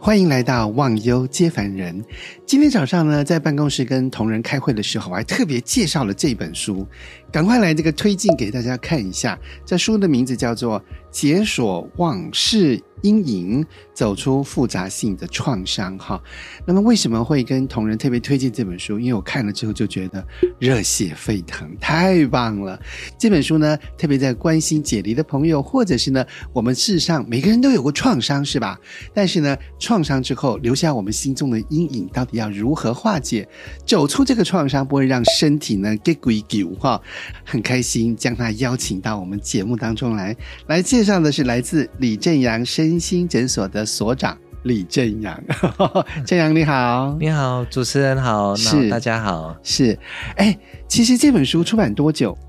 欢迎来到忘忧接凡人。今天早上呢，在办公室跟同仁开会的时候，我还特别介绍了这本书，赶快来这个推荐给大家看一下。这书的名字叫做《解锁往事阴影，走出复杂性的创伤》哈。那么为什么会跟同仁特别推荐这本书？因为我看了之后就觉得热血沸腾，太棒了。这本书呢，特别在关心解离的朋友，或者是呢，我们事实上每个人都有过创伤，是吧？但是呢，创伤之后留下我们心中的阴影，到底要如何化解？走出这个创伤，不会让身体呢给鬼丢哈。很开心将他邀请到我们节目当中来介绍的是来自李正阳身心诊所的所长李正阳。正阳你好。 你好，主持人好，大家好。 是，其实这本书出版多久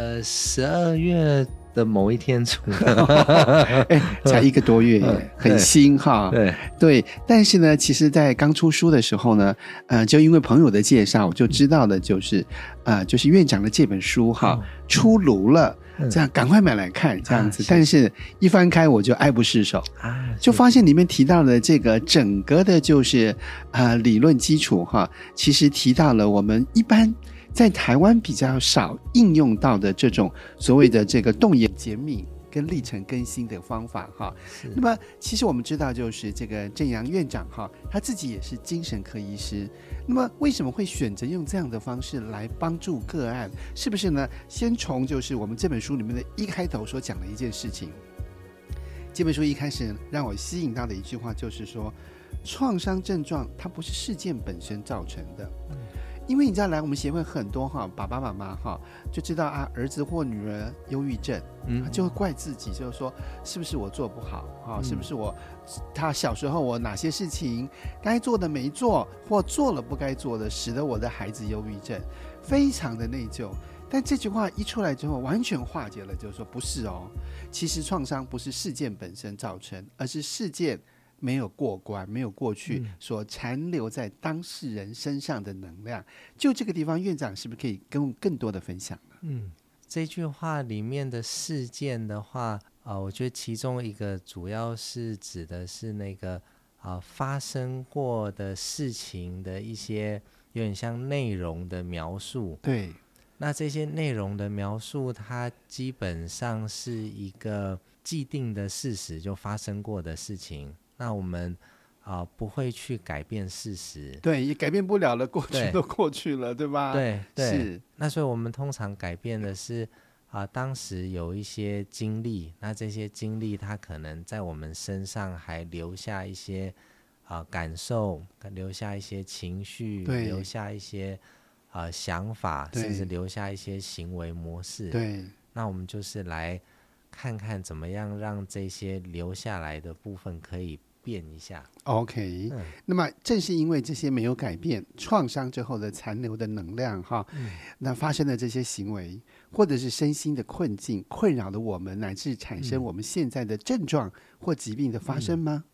？12月的某一天出的。 才1个多月耶，很新哈。对，但是呢，其实在刚出书的时候呢，就因为朋友的介绍，我就知道的就是院长的这本书哈，出炉了。这样赶快买来看这样子，但是一翻开我就爱不释手就发现里面提到的这个整个的就是理论基础哈，其实提到了我们一般在台湾比较少应用到的这种所谓的这个动眼减敏跟历程更新的方法哈。那么其实我们知道就是这个正阳院长哈，他自己也是精神科医师，那么为什么会选择用这样的方式来帮助个案？是不是呢？先从就是我们这本书里面的一开头所讲的一件事情。这本书一开始让我吸引到的一句话就是说，创伤症状它不是事件本身造成的。因为你知道来我们协会很多爸爸妈妈就知道儿子或女儿忧郁症，就会怪自己，就是说是不是我做不好是不是他小时候我哪些事情该做的没做，或做了不该做的，使得我的孩子忧郁症，非常的内疚。但这句话一出来之后完全化解了，就是说不是其实创伤不是事件本身造成，而是事件没有过关，没有过去所残留在当事人身上的能量。就这个地方，院长是不是可以跟我们更多的分享呢？ 这句话里面的事件的话我觉得其中一个主要是指的是那个发生过的事情的一些有点像内容的描述。 对， 那这些内容的描述它基本上是一个既定的事实，就发生过的事情，那我们不会去改变事实。 对，也改变不了了，过去都过去了，对吧？ 对， 是。 那所以我们通常改变的是当时有一些经历，那这些经历它可能在我们身上还留下一些感受，留下一些情绪，留下一些想法，甚至留下一些行为模式。 对， 那我们就是来看看怎么样让这些留下来的部分可以变一下。 OK，那么正是因为这些没有改变，创伤之后的残留的能量那发生的这些行为或者是身心的困境困扰了我们，乃至产生我们现在的症状或疾病的发生吗？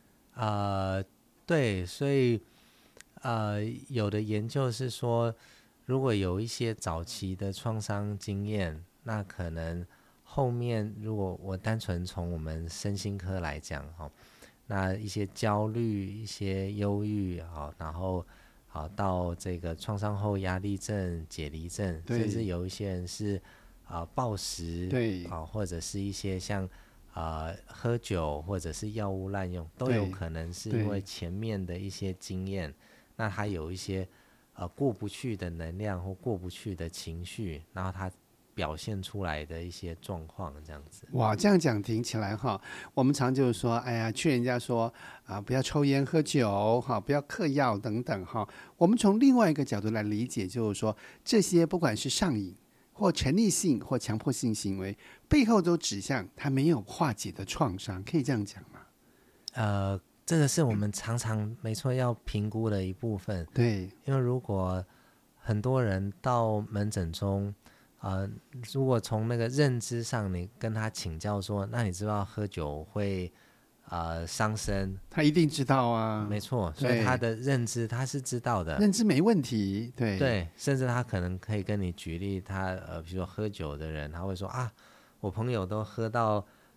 对，所以有的研究是说，如果有一些早期的创伤经验，那可能后面如果我单纯从我们身心科来讲那一些焦虑，一些忧郁然后到这个创伤后压力症、解离症，甚至有一些人是暴食， 对或者是一些像喝酒或者是药物滥用，都有可能是因为前面的一些经验，那他有一些过不去的能量或过不去的情绪，然后他表现出来的一些状况，这样子。 哇，这样讲听起来我们常就是说，哎呀，劝人家说不要抽烟喝酒不要嗑药等等我们从另外一个角度来理解，就是说这些不管是上瘾或沉溺性或强迫性行为，背后都指向他没有化解的创伤，可以这样讲吗？ 这个是我们常常没错要评估的一部分。 对， 因为如果很多人到门诊中如果从那个认知上你跟他请教说，那你知道喝酒会伤身， 他一定知道啊。 没错，所以他的认知他是知道的， 认知没问题。 对，甚至他可能可以跟你举例，他比如说喝酒的人，他会说我朋友都喝到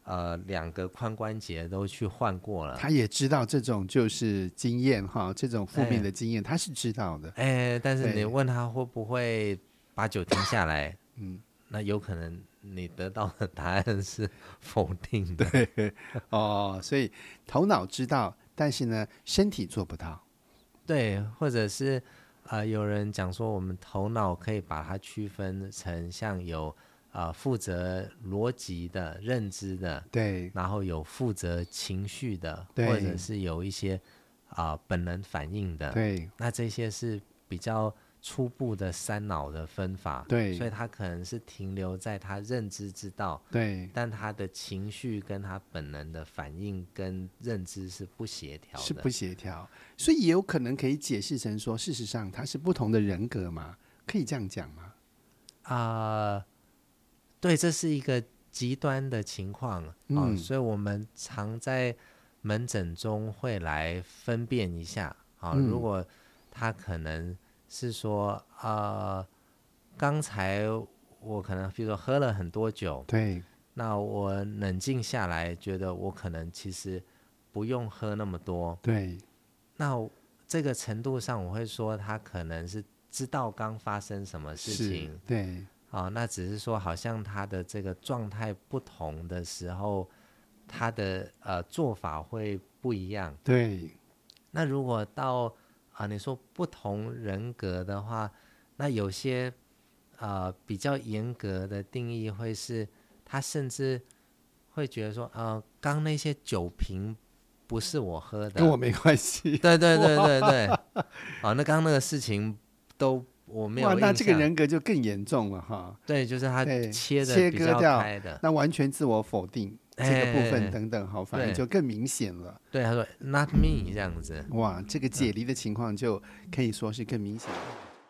2个髋关节都去换过了， 他也知道这种就是经验哈，这种负面的经验他是知道的。 但是你问他会不会把酒停下来，那有可能你得到的答案是否定的。 对，所以头脑知道，但是呢，身体做不到。 对，或者是有人讲说，我们头脑可以把它区分成像有负责逻辑的认知的， 对， 然后有负责情绪的， 对， 或者是有一些本能反应的， 对， 那这些是比较初步的3脑的分法， 对， 所以他可能是停留在他认知之道， 对， 但他的情绪跟他本能的反应跟认知是不协调的， 是不协调，所以也有可能可以解释成说，事实上它是不同的人格嘛，可以这样讲吗？ 对，这是一个极端的情况，所以我们常在门诊中会来分辨一下，如果他可能是说刚才我可能比如说喝了很多酒， 对， 那我冷静下来觉得我可能其实不用喝那么多， 对， 那这个程度上我会说他可能是知道刚发生什么事情， 对， 那只是说好像他的这个状态不同的时候他的做法会不一样。 对， 那如果到你说不同人格的话，那有些比较严格的定义会是他甚至会觉得说刚那些酒瓶不是我喝的， 跟我没关系。 对对对对对那刚刚那个事情都我没有印象， 那这个人格就更严重了哈。 对，就是他切的比较开的， 那完全自我否定这个部分等等，好，反而就更明显了。 对，他说 not me 这样子， 哇，这个解离的情况就可以说是更明显了。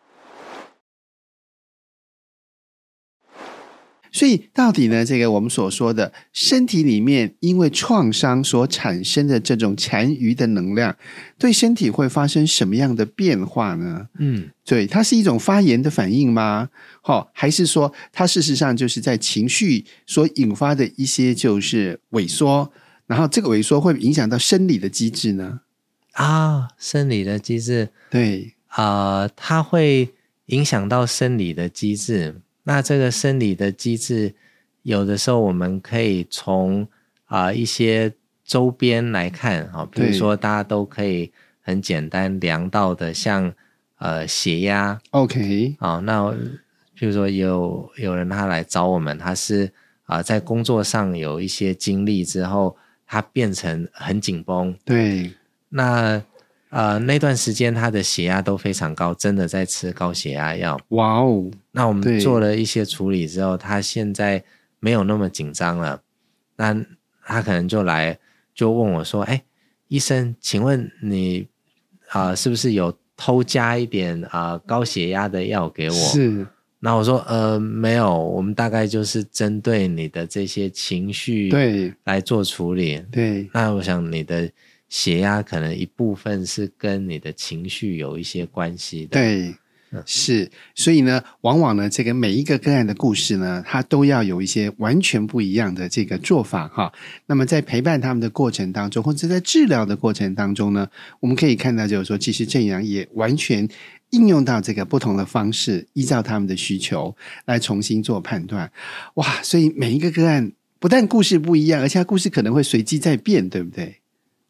所以到底呢，这个我们所说的身体里面因为创伤所产生的这种残余的能量，对身体会发生什么样的变化呢？对，它是一种发炎的反应吗？还是说它事实上就是在情绪所引发的一些就是萎缩，然后这个萎缩会影响到生理的机制呢？ 生理的机制， 对， 它会影响到生理的机制。那这个生理的机制，有的时候我们可以从一些周边来看，比如说大家都可以很简单量到的，像血压 ，OK， 那比如说有人他来找我们，他是在工作上有一些经历之后，他变成很紧绷， 对， 那那段时间他的血压都非常高，真的在吃高血压药。 哇哦！ 那我们做了一些处理之后，他现在没有那么紧张了。那他可能就问我说：“医生，请问你是不是有偷加一点高血压的药给我？” 是。 那我说没有，我们大概就是针对你的这些情绪来做处理。 对， 那我想你的血压可能一部分是跟你的情绪有一些关系的。 对，是，所以呢，往往呢，这个每一个个案的故事呢，它都要有一些完全不一样的这个做法哈。那么在陪伴他们的过程当中，或者在治疗的过程当中呢，我们可以看到就是说，其实正阳也完全应用到这个不同的方式，依照他们的需求来重新做判断。哇，所以每一个个案不但故事不一样，而且它故事可能会随机在变，对不对？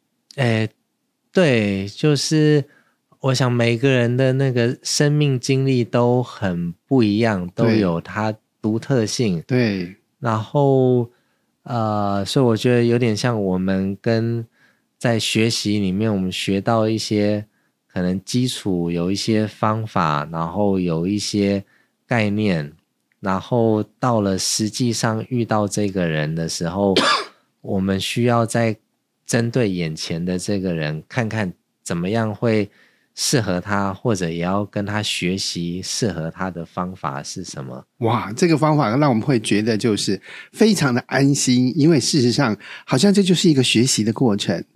对，就是我想每个人的那个生命经历都很不一样，都有它独特性。 对， 然后所以我觉得有点像我们在学习里面，我们学到一些可能基础，有一些方法，然后有一些概念，然后到了实际上遇到这个人的时候，我们需要在针对眼前的这个人，看看怎么样会适合他，或者也要跟他学习适合他的方法是什么。 哇，这个方法让我们会觉得就是非常的安心，因为事实上好像这就是一个学习的过程。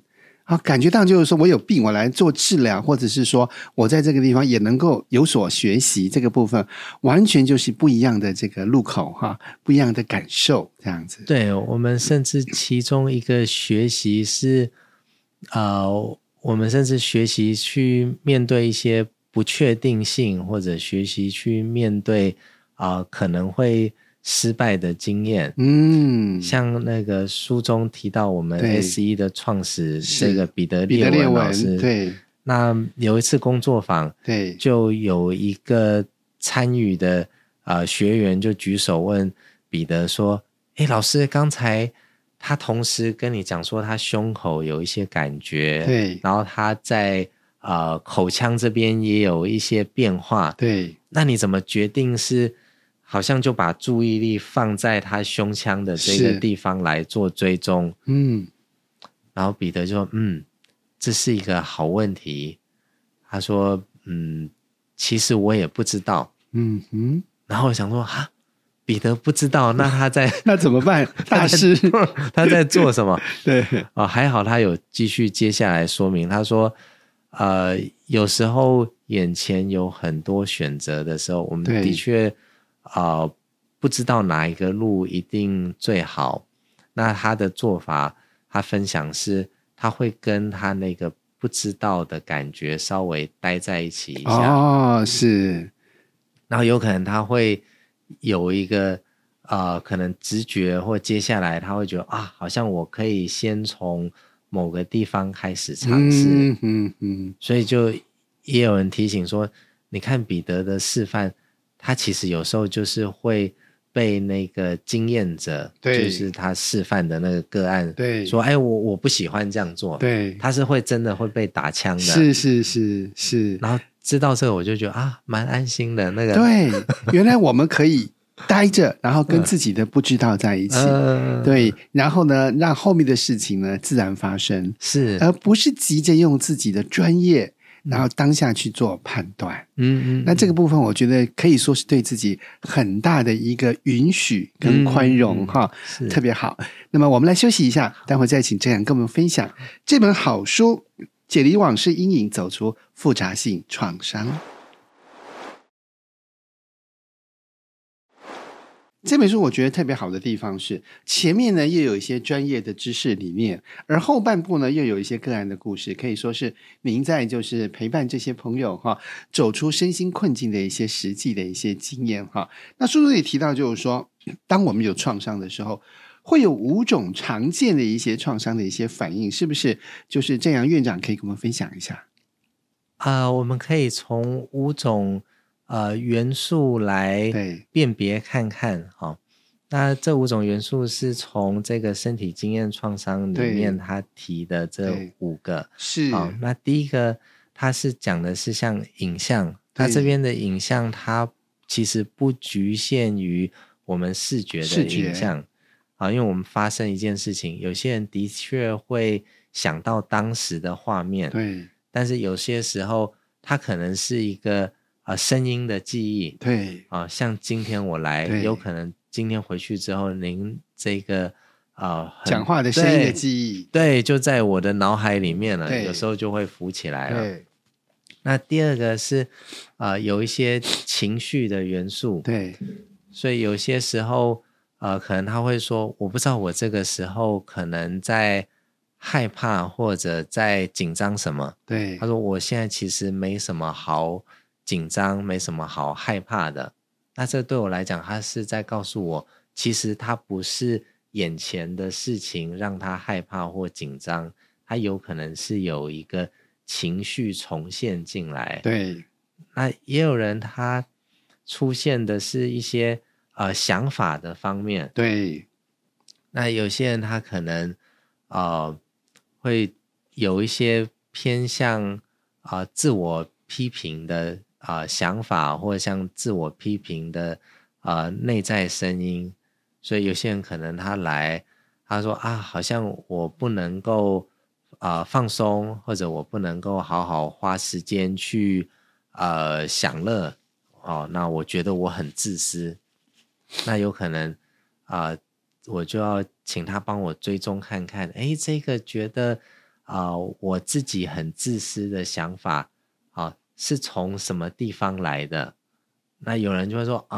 感觉到就是说我有病，我来做治疗，或者是说我在这个地方也能够有所学习，这个部分完全就是不一样的这个路口不一样的感受，这样子。 对，我们甚至其中一个学习是我们甚至学习去面对一些不确定性，或者学习去面对可能会失败的经验。像那个书中提到我们 SE 的创始这个彼得列文老师， 对， 那有一次工作坊， 对， 就有一个参与的学员就举手问彼得说：“老师，刚才他同时跟你讲说他胸口有一些感觉， 对， 然后他在口腔这边也有一些变化， 对， 那你怎么决定是好像就把注意力放在他胸腔的这个地方来做追踪？”然后彼得就说：“这是一个好问题。”他说：“其实我也不知道。”然后我想说彼得不知道，那他在那怎么办？大师他在做什么？ 对还好他有继续接下来说明。他说有时候眼前有很多选择的时候，我们的确不知道哪一个路一定最好。那他的做法，他分享是他会跟他那个不知道的感觉稍微待在一起一下。 是。 然后有可能他会有一个可能直觉，或接下来他会觉得好像我可以先从某个地方开始尝试。所以就也有人提醒说，你看彼得的示范，他其实有时候就是会被那个经验者，就是他示范的那个个案说我不喜欢这样做，他是会真的会被打枪的。 是。 然后知道这个我就觉得蛮安心的。那个对，原来我们可以待着，然后跟自己的不知道在一起，对，然后呢让后面的事情呢自然发生， 是， 而不是急着用自己的专业然后当下去做判断。那这个部分我觉得可以说是对自己很大的一个允许跟宽容特别好。那么我们来休息一下，待会再请郑阳跟我们分享这本好书《解离往事阴影，走出复杂性创伤》。这本书我觉得特别好的地方是，前面呢又有一些专业的知识理念，而后半部呢又有一些个案的故事，可以说是您在就是陪伴这些朋友走出身心困境的一些实际的一些经验那书中也提到，就是说当我们有创伤的时候，会有5种常见的一些创伤的一些反应，是不是就是郑阳院长可以跟我们分享一下？ 我们可以从5种元素来辨别看看。那这5种元素是从这个身体经验创伤里面他提的这5个。 是。 那第一个他是讲的是像影像，他这边的影像它其实不局限于我们视觉的影像因为我们发生一件事情，有些人的确会想到当时的画面， 对， 但是有些时候它可能是一个声音的记忆， 对像今天我来，有可能今天回去之后，您这个讲话的声音的记忆， 对，就在我的脑海里面了，有时候就会浮起来了。那第二个是有一些情绪的元素， 对， 所以有些时候可能他会说，我不知道我这个时候可能在害怕或者在紧张什么。 对， 他说我现在其实没什么好紧张，没什么好害怕的。那这对我来讲，他是在告诉我，其实他不是眼前的事情让他害怕或紧张，他有可能是有一个情绪重现进来。 对， 那也有人他出现的是一些想法的方面。 对， 那有些人他可能会有一些偏向自我批评的想法，或者像自我批评的内在声音。所以有些人可能他来，他说好像我不能够放松，或者我不能够好好花时间去享乐那我觉得我很自私。那有可能我就要请他帮我追踪看看，这个觉得我自己很自私的想法是从什么地方来的？那有人就会说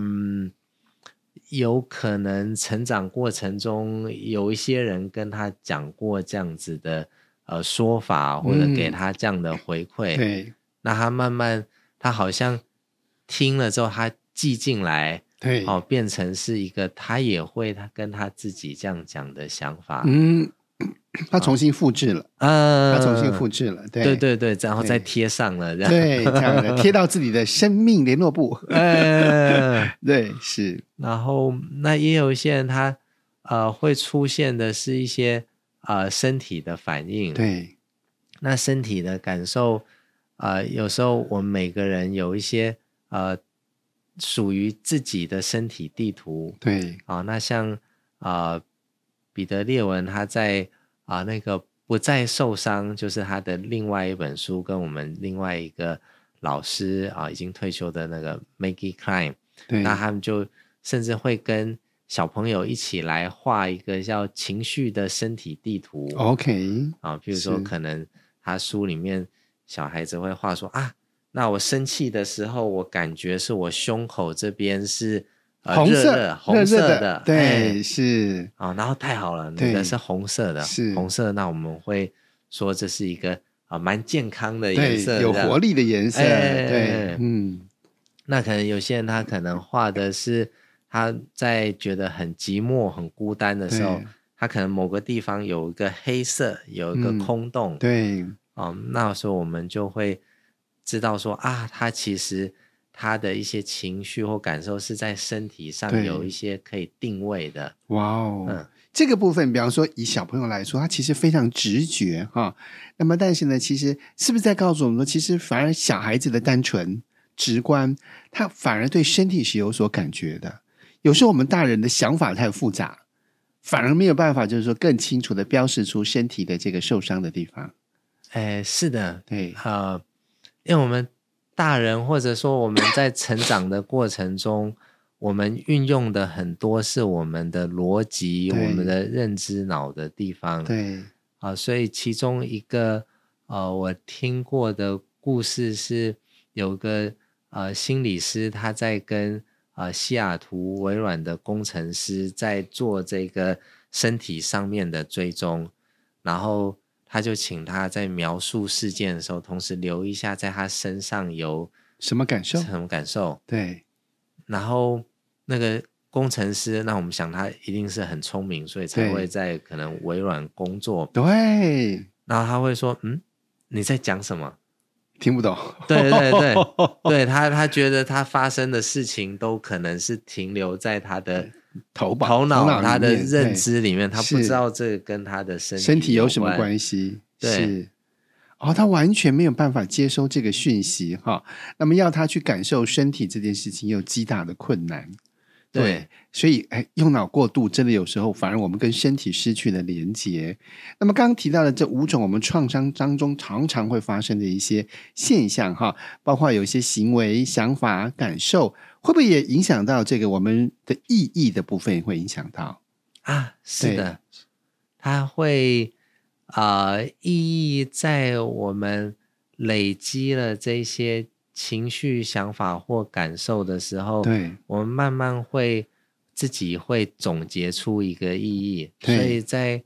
有可能成长过程中有一些人跟他讲过这样子的说法，或者给他这样的回馈， 对， 那他慢慢他好像听了之后他记进来， 对， 变成是一个他也会他跟他自己这样讲的想法， 他重新复制了，他重新复制了， 对对对，然后再贴上了， 对，这样的贴到自己的生命联络簿，对，是。 然后那也有一些人他会出现的是一些身体的反应， 对， 那身体的感受有时候我们每个人有一些属于自己的身体地图， 对， 那像彼得列文他在那个不再受伤，就是他的另外一本书，跟我们另外一个老师已经退休的那个 Maggie Klein， 那他们就甚至会跟小朋友一起来画一个叫情绪的身体地图 OK 比如说可能他书里面小孩子会画说那我生气的时候我感觉是我胸口这边是红色的， 对，是然后太好了，那个是红色的，是红色，那我们会说这是一个蛮健康的颜色， 有活力的颜色，对， 那可能有些人他可能画的是他在觉得很寂寞很孤单的时候，他可能某个地方有一个黑色，有一个空洞， 对， 那时候我们就会知道说他其实他的一些情绪或感受是在身体上有一些可以定位的。 哇哦，这个部分比方说以小朋友来说，他其实非常直觉那么但是呢，其实是不是在告诉我们说，其实反而小孩子的单纯直观，他反而对身体是有所感觉的。有时候我们大人的想法太复杂，反而没有办法就是说更清楚的标示出身体的这个受伤的地方。 是的， 对， 因为我们大人或者说我们在成长的过程中，我们运用的很多是我们的逻辑，我们的认知脑的地方。 对， 所以其中一个我听过的故事是有个心理师，他在跟西雅图微软的工程师在做这个身体上面的追踪，然后他就请他在描述事件的时候同时留一下在他身上有什么感受，对， 然后那个工程师，那我们想他一定是很聪明，所以才会在可能微软工作， 对， 然后他会说你在讲什么， 听不懂， 对对对对，他觉得他发生的事情都可能是停留在他的头脑他的认知里面，他不知道这个跟他的身体有什么关系， 对， 是他完全没有办法接收这个讯息那么要他去感受身体这件事情有极大的困难，对，所以用脑过度真的有时候反而我们跟身体失去了连结。那么刚刚提到的这5种我们创伤当中常常会发生的一些现象包括有一些行为想法感受，会不会也影响到这个我们的意义的部分，会影响到是的，它会意义在我们累积了这些情绪想法或感受的时候，对，我们慢慢会自己会总结出一个意义。所以在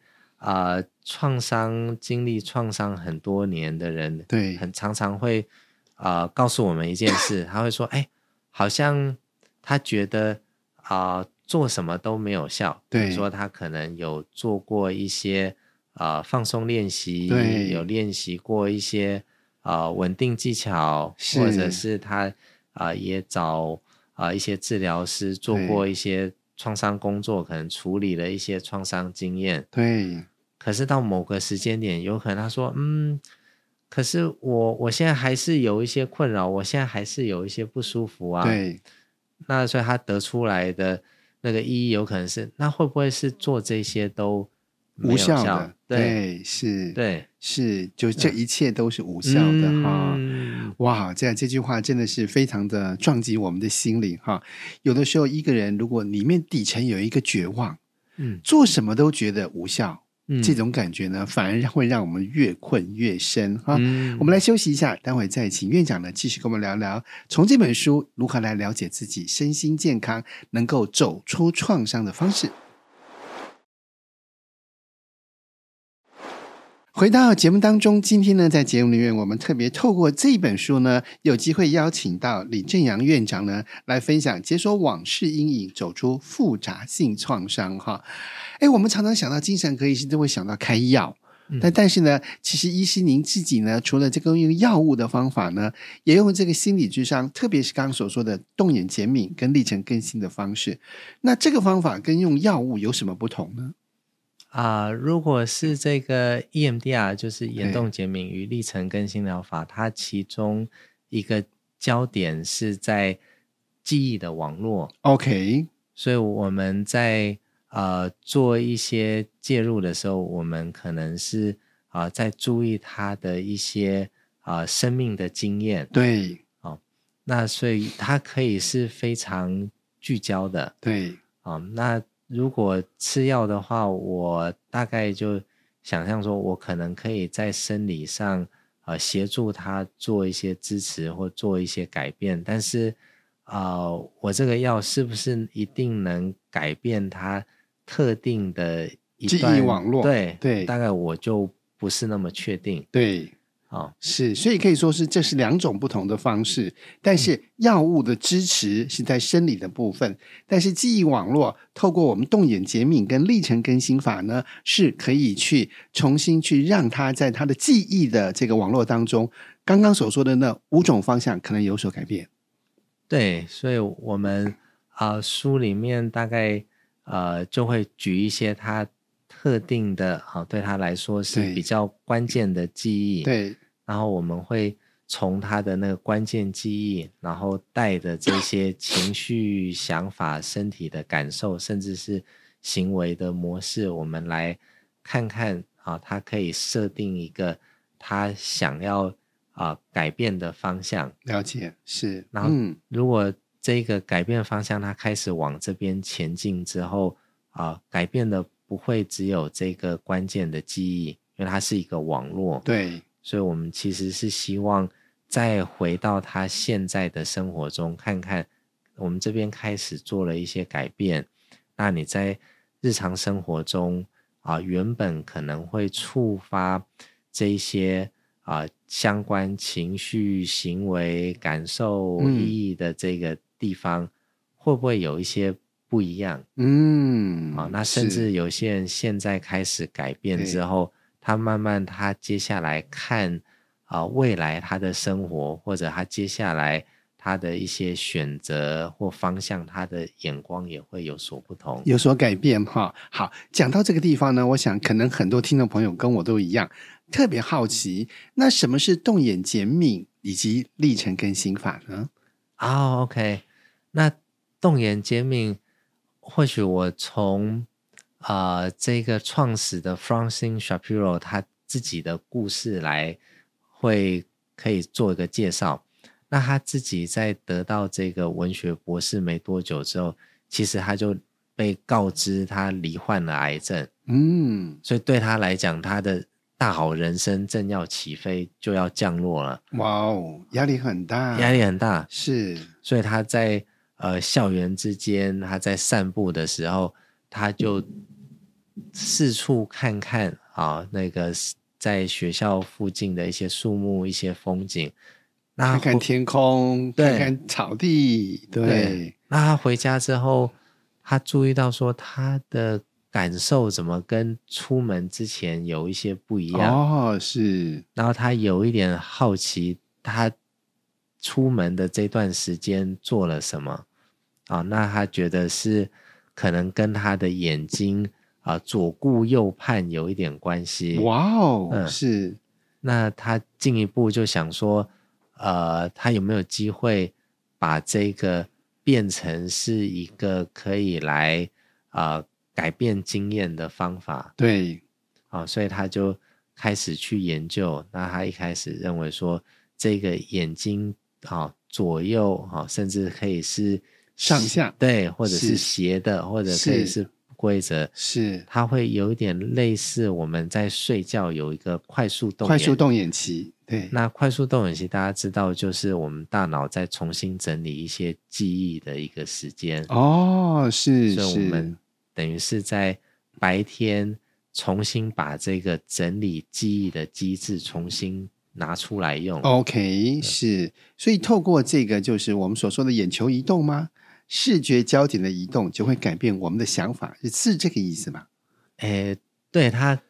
经历创伤很多年的人，对，很常常会告诉我们一件事，他会说好像他觉得做什么都没有效，对，比如说他可能有做过一些放松练习，有练习过一些稳定技巧，或者是他也找一些治疗师做过一些创伤工作，可能处理了一些创伤经验，对。可是到某个时间点，有可能他说可是我现在还是有一些困扰，我现在还是有一些不舒服啊，对。那所以他得出来的那个意义有可能是，那会不会是做这些都无效的？ 对，是， 对， 是，就这一切都是无效的哇，这句话真的是非常的撞击我们的心灵有的时候一个人如果里面底层有一个绝望，做什么都觉得无效， 这种感觉呢，反而会让我们越困越深哈。我们来休息一下，待会再请院长呢继续跟我们聊聊，从这本书如何来了解自己身心健康，能够走出创伤的方式。回到节目当中，今天呢，在节目里面，我们特别透过这本书呢，有机会邀请到李正阳院长呢，来分享解锁往事阴影，走出复杂性创伤哈。我们常常想到精神科医师都会想到开药，但是呢，其实医师您自己呢，除了这个用药物的方法呢，也用这个心理智商，特别是刚刚所说的动眼减敏跟历程更新的方式。那这个方法跟用药物有什么不同呢？ 如果是这个 EMDR 就是眼动减敏与历程更新疗法，它其中一个焦点是在记忆的网络。 OK， 所以我们在做一些介入的时候，我们可能是在注意他的一些生命的经验。 对， 那所以它可以是非常聚焦的。 对， 那如果吃药的话，我大概就想象说我可能可以在生理上协助他做一些支持或做一些改变，但是我这个药是不是一定能改变他特定的一段记忆网络？ 对，大概我就不是那么确定。 对，是，所以可以说是这是两种不同的方式，但是药物的支持是在生理的部分，但是记忆网络透过我们动眼减敏跟历程更新法呢，是可以去重新去让它在它的记忆的这个网络当中，刚刚所说的那5种方向可能有所改变。 对，所以我们书里面大概就会举一些它特定的对他来说是比较关键的记忆。 对， 然后我们会从他的那个关键记忆，然后带的这些情绪、想法、身体的感受，甚至是行为的模式，我们来看看他可以设定一个他想要改变的方向。 了解，是。 然后如果这个改变方向他开始往这边前进之后改变的不会只有这个关键的记忆，因为它是一个网络。 对， 所以我们其实是希望再回到他现在的生活中，看看我们这边开始做了一些改变，那你在日常生活中原本可能会触发这一些相关情绪、行为、感受、意义的这个地方，会不会有一些不一样？那甚至有些人现在开始改变之后，他慢慢他接下来看未来他的生活，或者他接下来他的一些选择或方向，他的眼光也会有所不同， 有所改变哈。好，讲到这个地方呢，我想可能很多听众朋友跟我都一样，特别好奇，那什么是动眼减敏以及历程更新法呢 ？OK， 那动眼减敏或许我从这个创始的 Francine Shapiro 他自己的故事来可以做一个介绍。那他自己在得到这个文学博士没多久之后，其实他就被告知他罹患了癌症。所以对他来讲，他的大好人生正要起飞，就要降落了。 哇哦，压力很大， 压力很大。 是， 所以他在校园之间，他在散步的时候，他就四处看看那个在学校附近的一些树木、一些风景， 看看天空，看看草地。 对， 那他回家之后，他注意到说他的感受怎么跟出门之前有一些不一样。 是。 然后他有一点好奇，他出门的这段时间做了什么那他觉得是可能跟他的眼睛左顾右盼有一点关系。 哇哦，是。 那他进一步就想说他有没有机会把这个变成是一个可以来改变经验的方法。 对， 所以他就开始去研究。那他一开始认为说这个眼睛左右甚至可以是上下， 对，或者是斜的，或者可以是规则， 是它会有一点类似我们在睡觉有一个快速动眼期。对， 那快速动眼期大家知道就是我们大脑在重新整理一些记忆的一个时间。 是， 所以我们等于是在白天重新把这个整理记忆的机制重新拿出来用。 OK， 是，所以透过这个就是我们所说的眼球移动吗？视觉焦点的移动就会改变我们的想法，是这个意思吗？ 对，它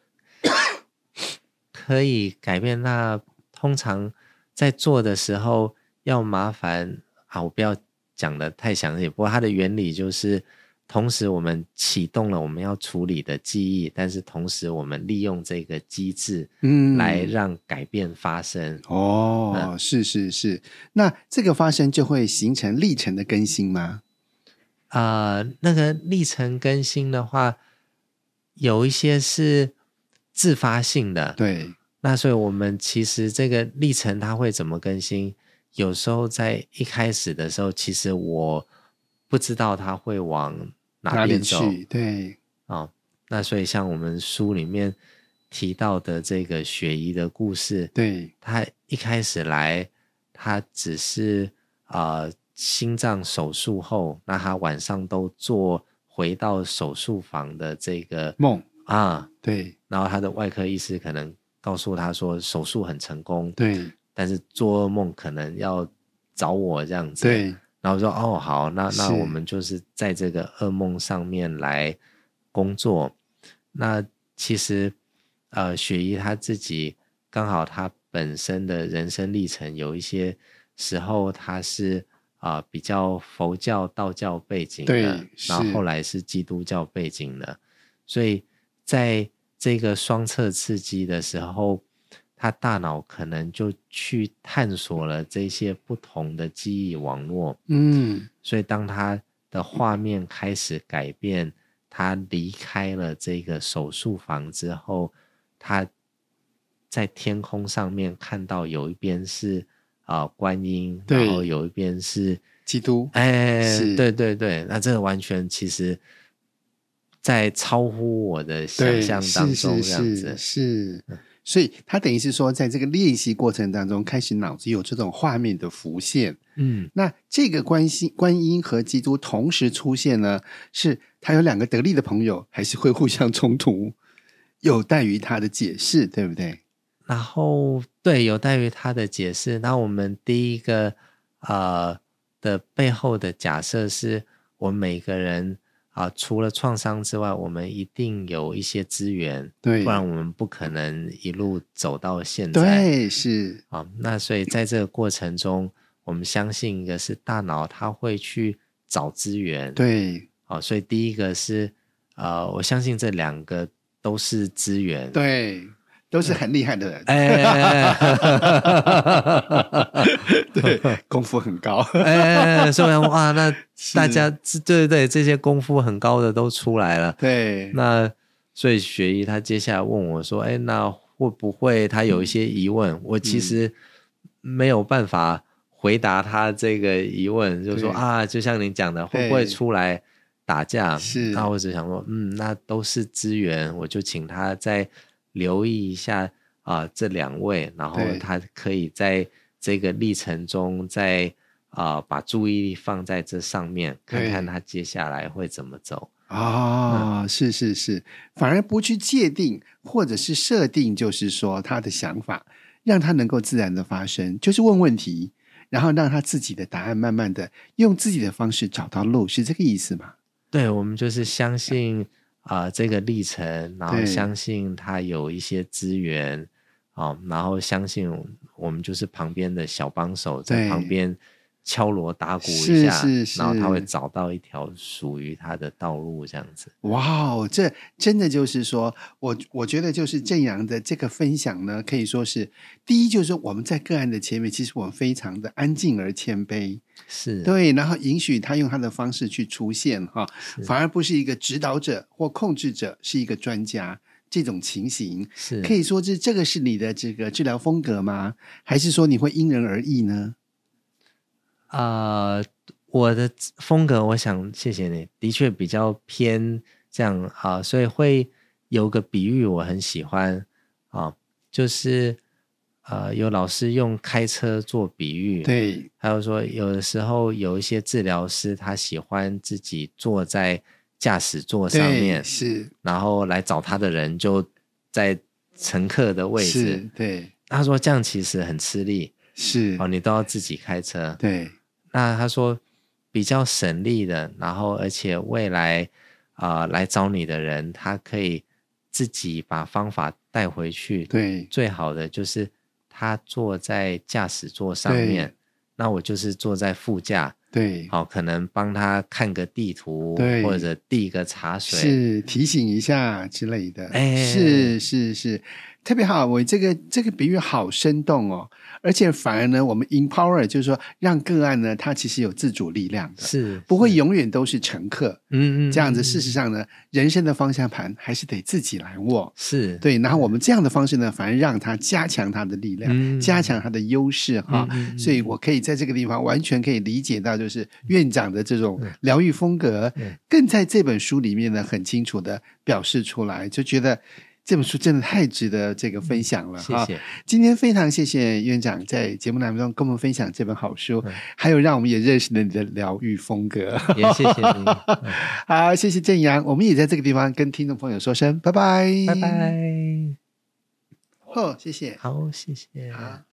可以改变。那通常在做的时候要麻烦我不要讲得太详细，不过它的原理就是同时我们启动了我们要处理的记忆，但是同时我们利用这个机制来让改变发生。 是，那这个发生就会形成历程的更新吗？ 那个历程更新的话，有一些是自发性的。 对， 那所以我们其实这个历程它会怎么更新，有时候在一开始的时候其实我不知道它会往哪边走。 对， 那所以像我们书里面提到的这个雪姨的故事， 对， 他一开始来他只是心脏手术后，那他晚上都做回到手术房的这个梦对，然后他的外科医师可能告诉他说手术很成功， 对， 但是做噩梦可能要找我这样子。 对， 然后说好，那我们就是在这个噩梦上面来工作。那其实雪姨她自己刚好她本身的人生历程有一些时候她是比较佛教道教背景的，然后后来是基督教背景的，所以在这个双侧刺激的时候，他大脑可能就去探索了这些不同的记忆网络。所以当他的画面开始改变，他离开了这个手术房之后，他在天空上面看到有一边是观音，然后有一边是基督。 对，那这个完全其实在超乎我的想象当中，这样子。 是，所以他等于是说在这个练习过程当中开始脑子有这种画面的浮现。那这个观音和基督同时出现呢，是他有两个得力的朋友，还是会互相冲突？有待于他的解释，对不对？ 然后对，有待于他的解释。那我们第一个的背后的假设是我们每个人除了创伤之外，我们一定有一些资源， 对， 不然我们不可能一路走到现在。 对，是那所以在这个过程中，我们相信一个是大脑它会去找资源。 对， 所以第一个是我相信这两个都是资源。 对，都是很厉害的人。对，功夫很高。 所以哇，那大家对，这些功夫很高的都出来了。 对， 那所以雪姨她接下来问我说那会不会她有一些疑问，我其实没有办法回答她这个疑问，就是说就像你讲的，会不会出来打架？ 是， 那我只想说那都是资源，我就请她再留意一下这两位，然后她可以在这个历程中再把注意力放在这上面，看看她接下来会怎么走。 是，反而不去界定或者是设定，就是说他的想法让他能够自然的发生，就是问问题，然后让他自己的答案慢慢的用自己的方式找到路，是这个意思吗？ 对，我们就是相信这个历程，然后相信他有一些资源然后相信我们就是旁边的小帮手，在旁边敲锣打鼓一下，然后他会找到一条属于他的道路，这样子。 哇，这真的就是说我觉得就是正阳的这个分享呢，可以说是第一，就是说我们在个案的前面，其实我们非常的安静而谦卑， 是对，然后允许他用他的方式去出现反而不是一个指导者或控制者，是一个专家，这种情形是可以说这个是你的这个治疗风格吗？还是说你会因人而异呢？ 我的风格，我想谢谢你，的确比较偏这样所以会有个比喻我很喜欢就是有老师用开车做比喻， 对， 还有说有的时候有一些治疗师他喜欢自己坐在驾驶座上面， 是， 然后来找他的人就在乘客的位置， 对， 他说这样其实很吃力， 是你都要自己开车， 对， 那他说比较省力的，然后而且未来来找你的人他可以自己把方法带回去， 对， 最好的就是他坐在驾驶座上面，那我就是坐在副驾， 对， 可能帮他看个地图，或者递个茶水， 是提醒一下之类的，是特别好。我这个比喻好生动哦，而且反而呢，我们 empower 就是说让个案呢，他其实有自主力量的， 是不会永远都是乘客，这样子。事实上呢，人生的方向盘还是得自己来握， 是对。然后我们这样的方式呢，反而让他加强他的力量，加强他的优势所以我可以在这个地方完全可以理解到，就是院长的这种疗愈风格，更在这本书里面呢很清楚的表示出来，就觉得这本书真的太值得这个分享了谢谢。 今天非常谢谢院长在节目当中跟我们分享这本好书，还有让我们也认识了你的疗愈风格， 也谢谢你好，谢谢正阳，我们也在这个地方跟听众朋友说声拜拜， 拜拜。 谢谢， 好，谢谢。 好。